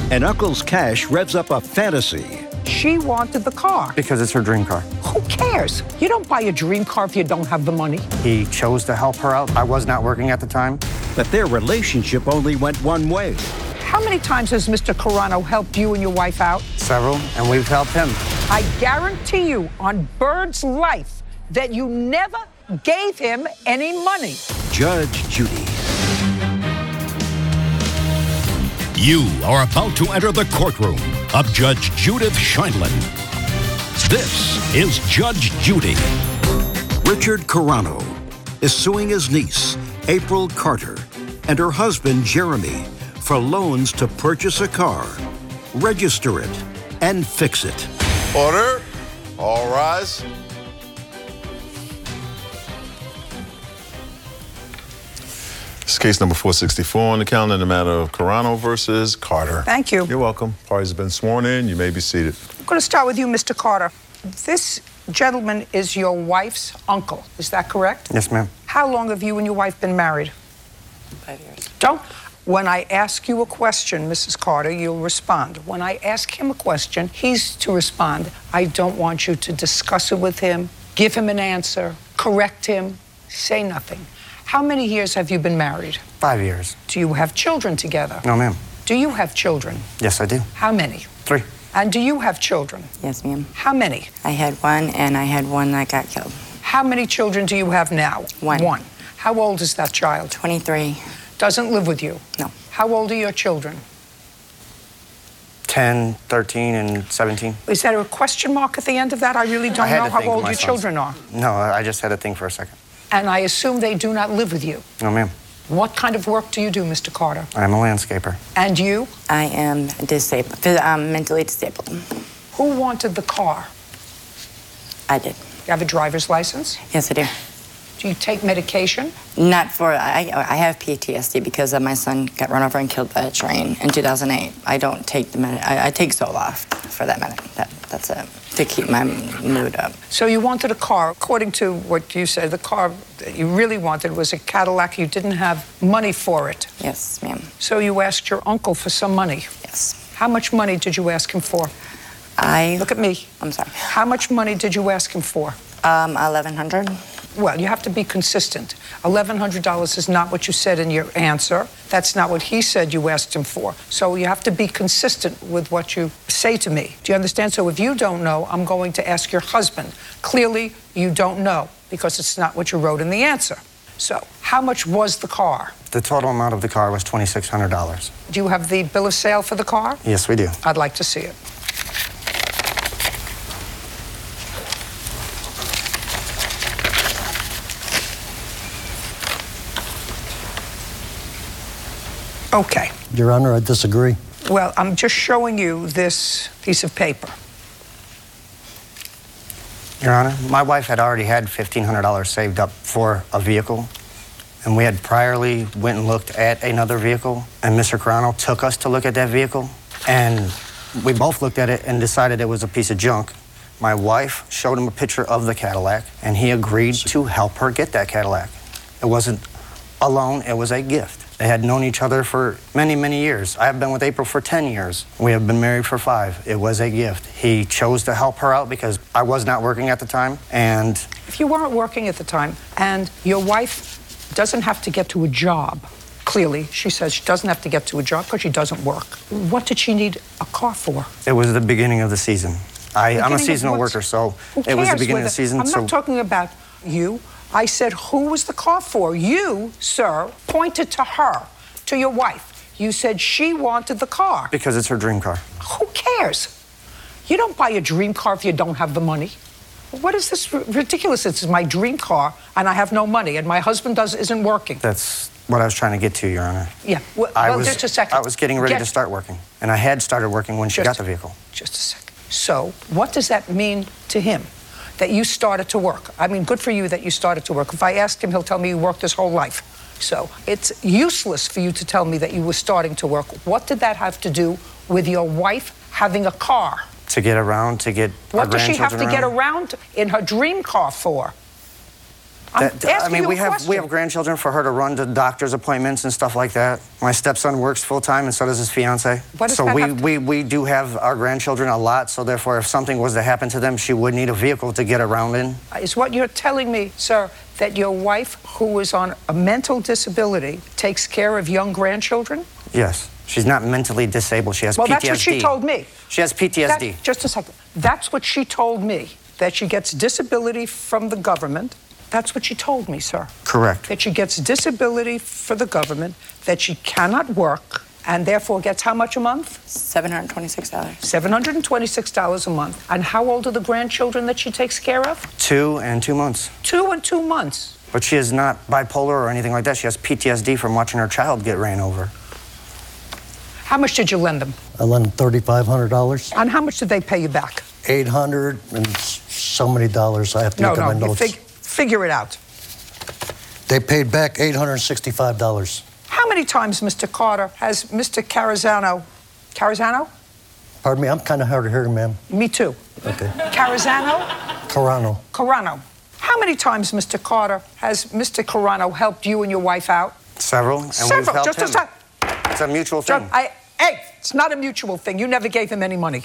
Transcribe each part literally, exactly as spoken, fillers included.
and Uncle's cash revs up a fantasy. She wanted the car. Because it's her dream car. Who cares? You don't buy a dream car if you don't have the money. He chose to help her out. I was not working at the time. But their relationship only went one way. How many times has Mister Carano helped you and your wife out? Several, and we've helped him. I guarantee you on Bird's life that you never gave him any money. Judge Judy. You are about to enter the courtroom of Judge Judith Sheindlin. This is Judge Judy. Richard Carano is suing his niece, April Carter, and her husband, Jeremy, for loans to purchase a car, register it, and fix it. Order. All rise. This is case number four sixty-four on the calendar in the matter of Carano versus Carter. Thank you. You're welcome. Parties have been sworn in. You may be seated. I'm going to start with you, Mister Carter. This gentleman is your wife's uncle. Is that correct? Yes, ma'am. How long have you and your wife been married? Five years. Don't. When I ask you a question, Missus Carter, you'll respond. When I ask him a question, he's to respond. I don't want you to discuss it with him, give him an answer, correct him, say nothing. How many years have you been married? Five years. Do you have children together? No, ma'am. Do you have children? Yes, I do. How many? Three. And do you have children? Yes, ma'am. How many? I had one, and I had one that got killed. How many children do you have now? One. One. How old is that child? twenty-three. Doesn't live with you? No. How old are your children? ten, thirteen, and seventeen. Is there a question mark at the end of that? I really don't I had know to how think of old my your sons. children are. No, I just had to think for a second. And I assume they do not live with you. No, ma'am. What kind of work do you do, Mister Carter? I'm a landscaper. And you? I am disabled, phys- um, mentally disabled. Who wanted the car? I did. You have a driver's license? Yes, I do. Do you take medication? Not for, I, I have P T S D because uh, my son got run over and killed by a train in two thousand eight. I don't take the med, I, I take Zoloft for that medic. That, that's it, to keep my mood up. So you wanted a car. According to what you said, the car that you really wanted was a Cadillac. You didn't have money for it. Yes, ma'am. So you asked your uncle for some money. Yes. How much money did you ask him for? I, Look at me. I'm sorry. How much money did you ask him for? Um, eleven hundred. Well, you have to be consistent. eleven hundred dollars is not what you said in your answer. That's not what he said you asked him for. So you have to be consistent with what you say to me. Do you understand? So if you don't know, I'm going to ask your husband. Clearly, you don't know because it's not what you wrote in the answer. So how much was the car? The total amount of the car was twenty-six hundred dollars. Do you have the bill of sale for the car? Yes, we do. I'd like to see it. Okay. Your Honor, I disagree. Well, I'm just showing you this piece of paper. Your Honor, my wife had already had fifteen hundred dollars saved up for a vehicle, and we had priorly went and looked at another vehicle, and Mister Carano took us to look at that vehicle, and we both looked at it and decided it was a piece of junk. My wife showed him a picture of the Cadillac, and he agreed to help her get that Cadillac. It wasn't a loan, it was a gift. They had known each other for many, many years. I have been with April for ten years. We have been married for five. It was a gift. He chose to help her out because I was not working at the time, and... If you weren't working at the time and your wife doesn't have to get to a job, clearly, she says she doesn't have to get to a job because she doesn't work. What did she need a car for? It was the beginning of the season. I, I'm a seasonal what's- worker, so Who it was the cares beginning whether- of the season. I'm so not talking about you. I said, who was the car for? You, sir, pointed to her, to your wife. You said she wanted the car. Because it's her dream car. Who cares? You don't buy a dream car if you don't have the money. What is this r- ridiculous? This is my dream car, and I have no money, and my husband does isn't working. That's what I was trying to get to, Your Honor. Yeah, well, I well was, just a second. I was getting ready Get- to start working, and I had started working when she Just- got the vehicle. Just a second. So, what does that mean to him? That you started to work? I mean, good for you that you started to work. If I ask him, he'll tell me you worked his whole life. So, it's useless for you to tell me that you were starting to work. What did that have to do with your wife having a car? To get around, to get our What does she have to grandchildren get around. around in her dream car for? I'm That- I asking mean, you we a have question. we have grandchildren for her to run to doctor's appointments and stuff like that. My stepson works full time, and so does his fiance. What does so that we, have to- we we do have our grandchildren a lot. So therefore, if something was to happen to them, she would need a vehicle to get around in. Is what you're telling me, sir, that your wife, who is on a mental disability, takes care of young grandchildren? Yes, she's not mentally disabled. She has Well, P T S D. that's what she told me. She has P T S D. That- just a second. That's what she told me, that she gets disability from the government. That's what she told me, sir. Correct. That she gets disability for the government, that she cannot work, and therefore gets how much a month? seven hundred twenty-six dollars. seven hundred twenty-six dollars a month. And how old are the grandchildren that she takes care of? Two and two months. Two and two months. But she is not bipolar or anything like that. She has P T S D from watching her child get ran over. How much did you lend them? I lent them thirty-five hundred dollars. And how much did they pay you back? eight hundred and so many dollars. I have to No, look no, at my you notes. fig- figure it out. They paid back eight hundred sixty-five dollars. How many times, Mister Carter, has Mister Carazano, Carazano? Pardon me, I'm kind of hard of hearing, ma'am. Me too. Okay. Carazano? Carano. Carano. How many times, Mister Carter, has Mister Carano helped you and your wife out? Several, and we've Several. helped Just him. a sec. It's a mutual Just- thing. I, hey, it's not a mutual thing. You never gave him any money.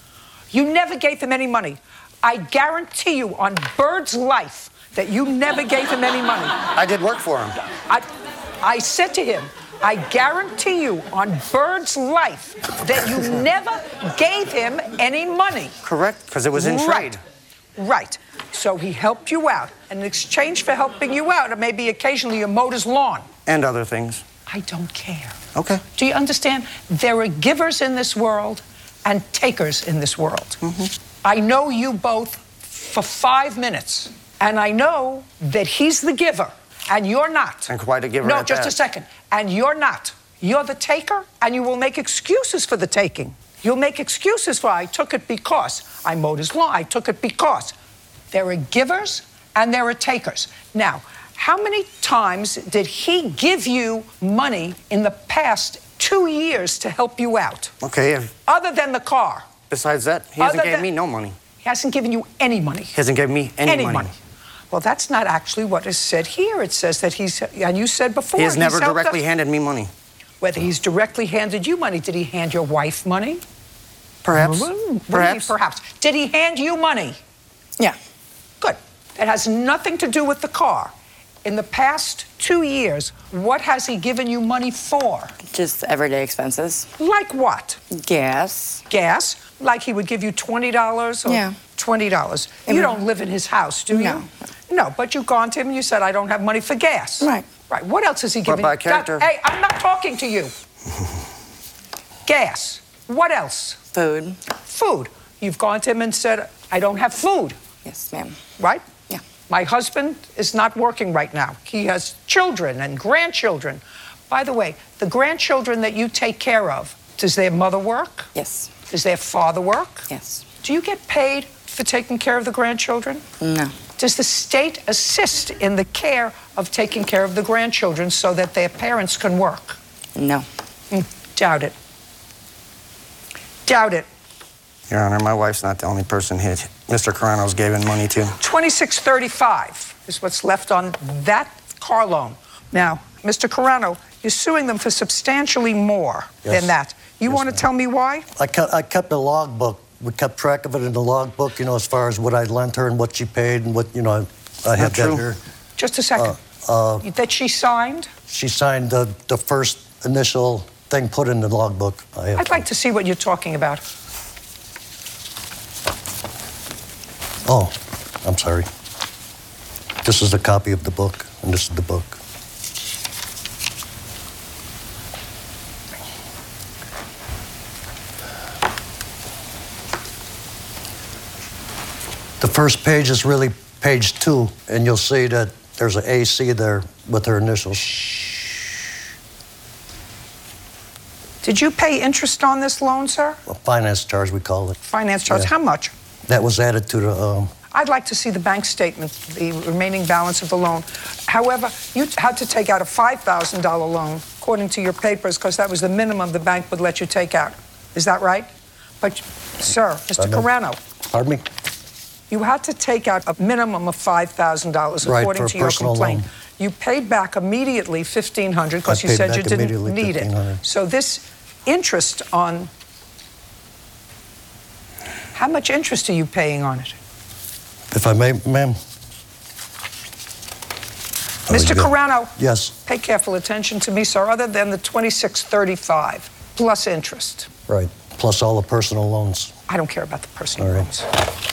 You never gave him any money. I guarantee you on Bird's life that you never gave him any money. I did work for him. I, I said to him, I guarantee you on Bird's life that you never gave him any money. Correct, because it was in Right. trade. Right. So he helped you out. And in exchange for helping you out, or maybe occasionally you mowed his lawn. And other things. I don't care. Okay. Do you understand? There are givers in this world and takers in this world. Mm-hmm. I know you both for five minutes, and I know that he's the giver, and you're not. And quite a giver No, at just that. a second. And you're not. You're the taker, and you will make excuses for the taking. You'll make excuses for, I took it because. I mowed his lawn. I took it because. There are givers, and there are takers. Now, how many times did he give you money in the past two years to help you out? Okay, if, Other than the car. besides that, he hasn't Other gave than- me no money. He hasn't given you any money. He hasn't given me any, money. Well, that's not actually what is said here. It says that he's, and you said before, He has he's never helped directly us. handed me money. Whether he's directly handed you money, did he hand your wife money? Perhaps. What do you mean, Perhaps. Perhaps. Did he hand you money? Yeah. Good. It has nothing to do with the car. In the past two years, what has he given you money for? Just everyday expenses. Like what? Gas. Gas? Like he would give you twenty dollars or Yeah. twenty dollars. You Amen. don't live in his house, do you? No. No, but you've gone to him and you said, I don't have money for gas. Right. Right. What else has he But given by you? character- Hey, I'm not talking to you. Gas. What else? Food. Food. You've gone to him and said, I don't have food, Yes, ma'am. right? Yeah. My husband is not working right now. He has children and grandchildren. By the way, the grandchildren that you take care of, does their mother work? Yes. Does their father work? Yes. Do you get paid for taking care of the grandchildren? No. Does the state assist in the care of taking care of the grandchildren so that their parents can work? No. Mm, doubt it. Doubt it. Your Honor, my wife's not the only person hit. Mister Carano's given money to. twenty-six thirty-five is what's left on that car loan. Now, Mister Carano, you're suing them for substantially more Yes. than that. You Yes, want to ma'am. tell me why? I kept, I kept a logbook. We kept track of it in the logbook, you know, as far as what I lent her and what she paid and what, you know, I have that true. here. Just a second. Uh, uh, that she signed? She signed the, the first initial thing put in the logbook. I have I'd like to see what you're talking about. Oh, I'm sorry. This is a copy of the book, and this is the book. The first page is really page two, and you'll see that there's an A C there with her initials. Did you pay interest on this loan, sir? A finance charge, we call it. Finance charge. Yeah. How much? That was added to the, um, I'd like to see the bank statement, the remaining balance of the loan. However, you had to take out a five thousand dollar loan, according to your papers, because that was the minimum the bank would let you take out. Is that right? But, sir, Mister Pardon? Carano, pardon me? You had to take out a minimum of five thousand dollars Right, according for a to your personal complaint. loan. You paid back immediately fifteen hundred dollars because I you paid said back you didn't immediately need fifteen hundred it. So this interest on, how much interest are you paying on it? If I may, ma'am. Mister yeah. Carano, Yes, pay careful attention to me, sir, other than the twenty-six thirty-five plus interest. right. Plus all the personal loans. I don't care about the personal All right. loans.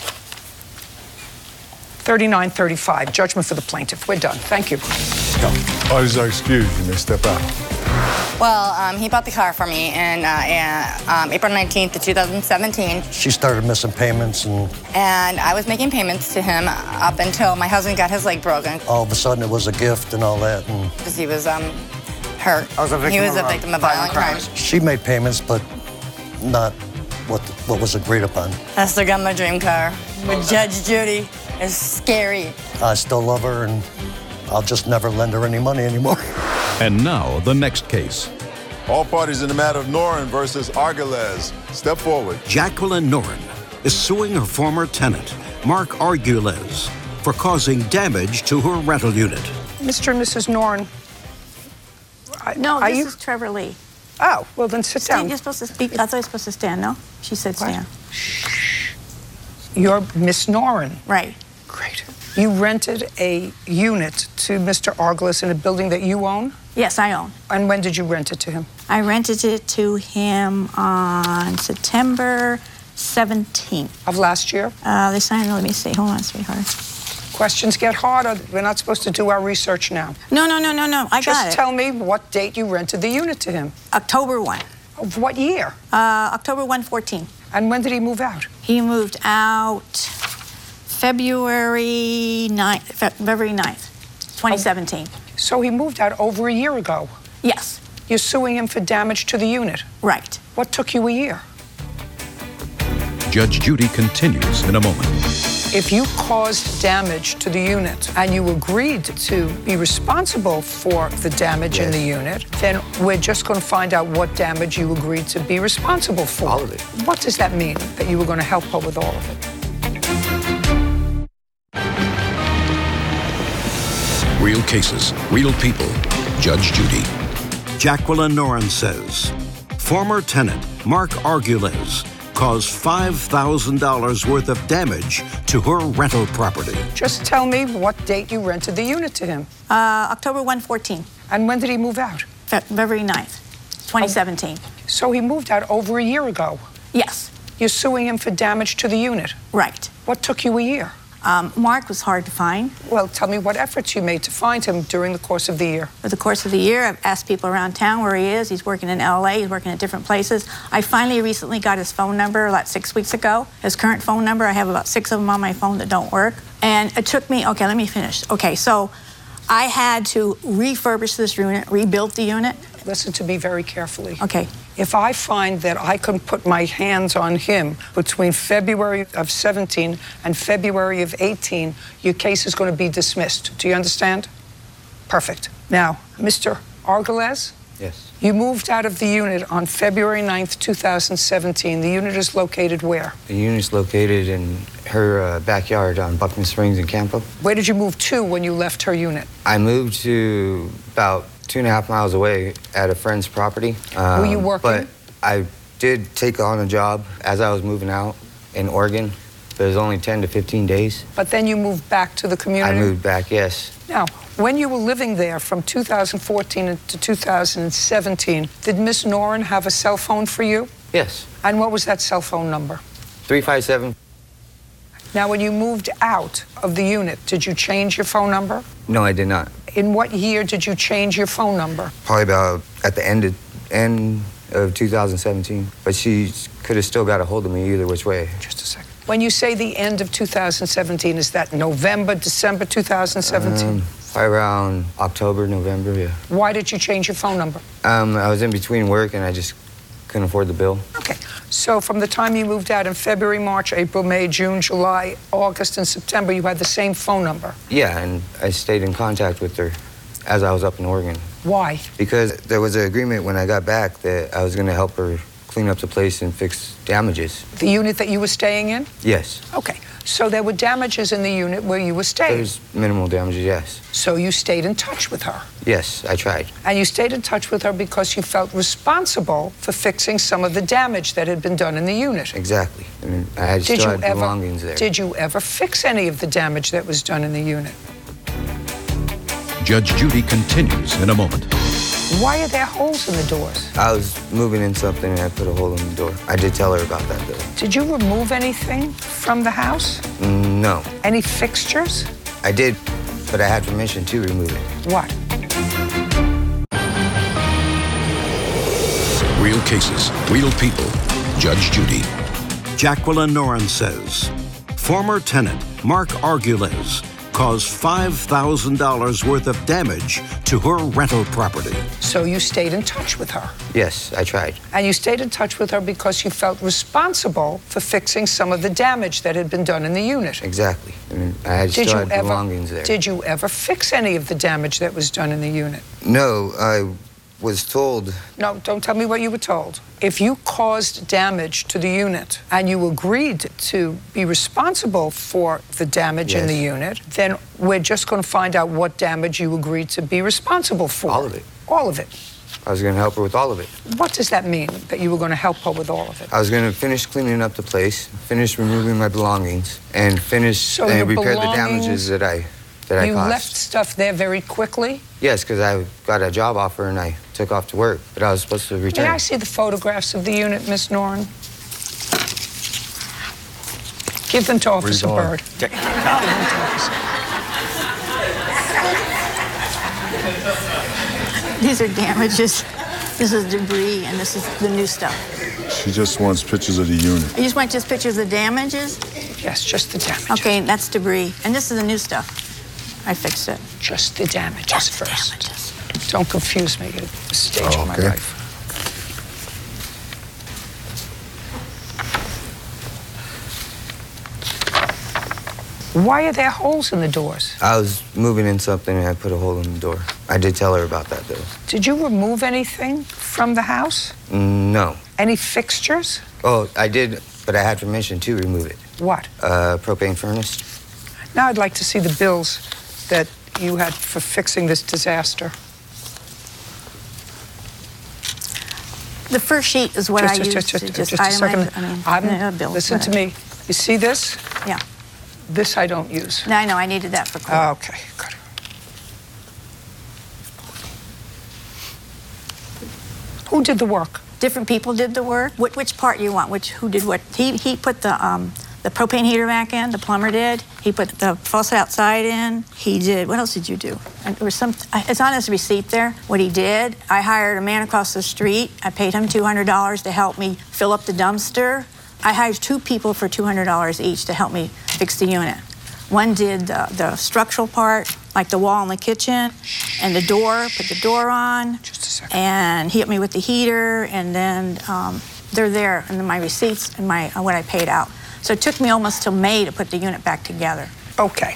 thirty-nine thirty-five, judgment for the plaintiff. We're done. Thank you. Parties are excused. You may step out. Well, um, he bought the car for me in uh, uh, um, April nineteenth of two thousand seventeen. She started missing payments, and And I was making payments to him up until my husband got his leg broken all of a sudden it was a gift and all that. And because he was um, hurt. I was a victim he was of, a uh, victim of violent violent crime. crimes. she made payments, but not what what was agreed upon. I still got my dream car with Judge Judy. It's scary. I still love her, and I'll just never lend her any money anymore. And now, the next case. All parties in the matter of Noren versus Arguelles. Step forward. Jacqueline Noren is suing her former tenant, Mark Arguelles, for causing damage to her rental unit. Mister and Missus Noren. I- No, are this you? is Trevor Lee. Oh, well then sit Stand, down. you're supposed to speak. I thought you were supposed to stand, no? She said What? stand. You're Miss Noren. Right. Great. You rented a unit to Mister Arguelles in a building that you own? Yes, I own. And when did you rent it to him? I rented it to him on September seventeenth. Of last year? Uh, they signed, let me see. Hold on, sweetheart. Questions get harder. We're not supposed to do our research now. No, no, no, no, no. I Just got it. tell me what date you rented the unit to him. October first. Of what year? Uh, October first, fourteen. And when did he move out? He moved out February ninth, Fe- February ninth, twenty seventeen. So he moved out over a year ago. Yes, You're suing him for damage to the unit. right. What took you a year? Judge Judy continues in a moment. If you caused damage to the unit and you agreed to be responsible for the damage in the unit, then we're just going to find out what damage you agreed to be responsible for. All of it. What does that mean, that you were going to help her with all of it? Real cases, real people. Judge Judy. Jacqueline Noren says former tenant Mark Arguelles caused five thousand dollars worth of damage to her rental property. Just tell me what date you rented the unit to him. Uh, October first, fourteen. And when did he move out? Fe- February ninth, twenty seventeen. So he moved out over a year ago. Yes, You're suing him for damage to the unit. right. What took you a year? Um, Mark was hard to find. Well, tell me what efforts you made to find him during the course of the year. Over the course of the year, I've asked people around town where he is. He's working in L A, he's working at different places. I finally recently got his phone number about six weeks ago. His current phone number, I have about six of them on my phone that don't work. And it took me, okay, let me finish. Okay, so I had to refurbish this unit, rebuild the unit. Listen to me very carefully. Okay, If I find that I can put my hands on him between February of seventeen and February of eighteen, your case is going to be dismissed. Do you understand? Perfect. Now, Mister Arguelles, Yes. you moved out of the unit on February ninth, two thousand seventeen. The unit is located where? The unit's located in her uh, backyard on Buckman Springs in Campo. Where did you move to when you left her unit? I moved to about two and a half miles away at a friend's property. Um, Were you working? But I did take on a job as I was moving out in Oregon. But it was only ten to fifteen days. But then you moved back to the community? I moved back, yes. Now, when you were living there from two thousand fourteen to two thousand seventeen, did Miss Noren have a cell phone for you? Yes. And what was that cell phone number? three five seven. Now, when you moved out of the unit, did you change your phone number? No, I did not. In what year did you change your phone number? Probably about at the end of, end of two thousand seventeen. But she could have still got a hold of me either which way. Just a second. When you say the end of two thousand seventeen, is that November, December two thousand seventeen? Um, probably around October, November, yeah. Why did you change your phone number? Um, I was in between work and I just couldn't afford the bill. Okay. So from the time you moved out in February, March, April, May, June, July, August, and September, you had the same phone number. Yeah, and I stayed in contact with her as I was up in Oregon. Why? Because there was an agreement when I got back that I was going to help her clean up the place and fix damages. The unit that you were staying in? Yes. Okay. So there were damages in the unit where you were staying? There's minimal damages, yes. So you stayed in touch with her? Yes, I tried. And you stayed in touch with her because you felt responsible for fixing some of the damage that had been done in the unit? Exactly. I mean, I had, did still you had ever, belongings there. Did you ever fix any of the damage that was done in the unit? Judge Judy continues in a moment. Why are there holes in the doors? I was moving in something and I put a hole in the door. I did tell her about that, though. Did you remove anything from the house? Mm, no. Any fixtures? I did, but I had permission to remove it. What? Real cases, real people. Judge Judy. Jacqueline Noren says former tenant Mark Argules caused five thousand dollars worth of damage to her rental property. So you stayed in touch with her? Yes, I tried. And you stayed in touch with her because you felt responsible for fixing some of the damage that had been done in the unit? Exactly. I mean, I had, did still you had ever, belongings there. Did you ever fix any of the damage that was done in the unit? No, I was told... No, don't tell me what you were told. If you caused damage to the unit and you agreed to be responsible for the damage yes. in the unit, then we're just going to find out what damage you agreed to be responsible for. All of it. All of it. I was going to help her with all of it. What does that mean, that you were going to help her with all of it? I was going to finish cleaning up the place, finish removing my belongings, and finish so and repair the damages that I that you I caused. You left stuff there very quickly? Yes, because I got a job offer and I took off to work, but I was supposed to return. May I see the photographs of the unit, Miss Noren? Give them to Officer Byrd. These are damages. This is debris, and this is the new stuff. She just wants pictures of the unit. You just want just pictures of the damages? Yes, just the damages. Okay, that's debris. And this is the new stuff. I fixed it. Just the damages just first. The damages. Don't confuse me at this stage oh, of my okay. life. Why are there holes in the doors? I was moving in something and I put a hole in the door. I did tell her about that, though. Did you remove anything from the house? Mm, no. Any fixtures? Oh, I did, but I had permission to remove it. What? Uh, propane furnace. Now I'd like to see the bills that you had for fixing this disaster. The first sheet is what just, I just, used just, to just, just a second. I mean, I'm, uh, bill, listen whatever. to me. You see this? Yeah. This I don't use. No, I know. I needed that for court. Oh, okay, good. Who did the work? Different people did the work. Which, which part do you want? Which who did what? He he put the um the propane heater back in. The plumber did. He put the faucet outside in. He did. What else did you do? And there was some. It's on his receipt there. What he did. I hired a man across the street. I paid him two hundred dollars to help me fill up the dumpster. I hired two people for two hundred dollars each to help me fix the unit. One did the, the structural part, like the wall in the kitchen, and the door, put the door on. Just a second. And he helped me with the heater, and then um, they're there, and then my receipts and my uh, what I paid out. So it took me almost till May to put the unit back together. Okay.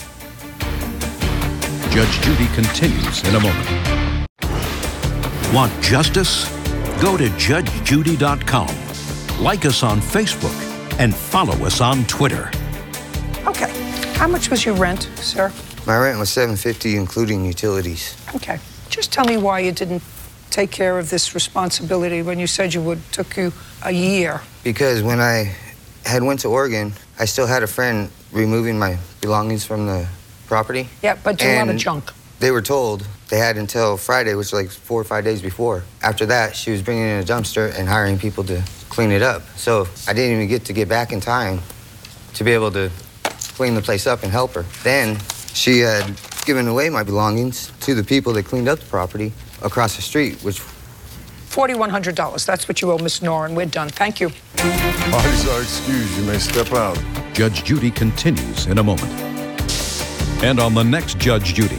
Judge Judy continues in a moment. Want justice? Go to judge judy dot com. Like us on Facebook and follow us on Twitter. Okay. How much was your rent, sir? My rent was seven hundred fifty dollars, including utilities. Okay. Just tell me why you didn't take care of this responsibility when you said you would. Took you a year. Because when I had went to Oregon, I still had a friend removing my belongings from the property. Yeah, but do a lot of junk. They were told they had until Friday, which was like four or five days before. After that, she was bringing in a dumpster and hiring people to clean it up. So I didn't even get to get back in time to be able to clean the place up and help her. Then she had given away my belongings to the people that cleaned up the property across the street, which... four thousand one hundred dollars. That's what you owe Miss Noren. We're done. Thank you. Parties are excused. You may step out. Judge Judy continues in a moment. And on the next Judge Judy.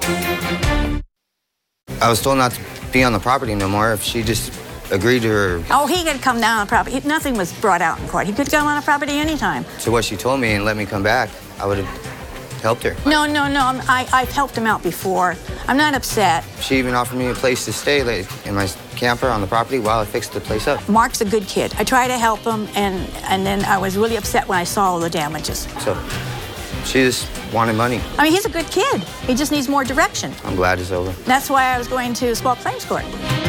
I was told not to be on the property no more if she just agreed to her... Oh, he could come down on the property. Nothing was brought out in court. He could come on the property anytime. to what she told me and let me come back, I would have helped her. No, no, no. I'm, I, I've helped him out before. I'm not upset. She even offered me a place to stay like, in my camper on the property while I fixed the place up. Mark's a good kid. I try to help him, and, and then I was really upset when I saw all the damages. So she just wanted money. I mean, he's a good kid. He just needs more direction. I'm glad it's over. That's why I was going to small claims court.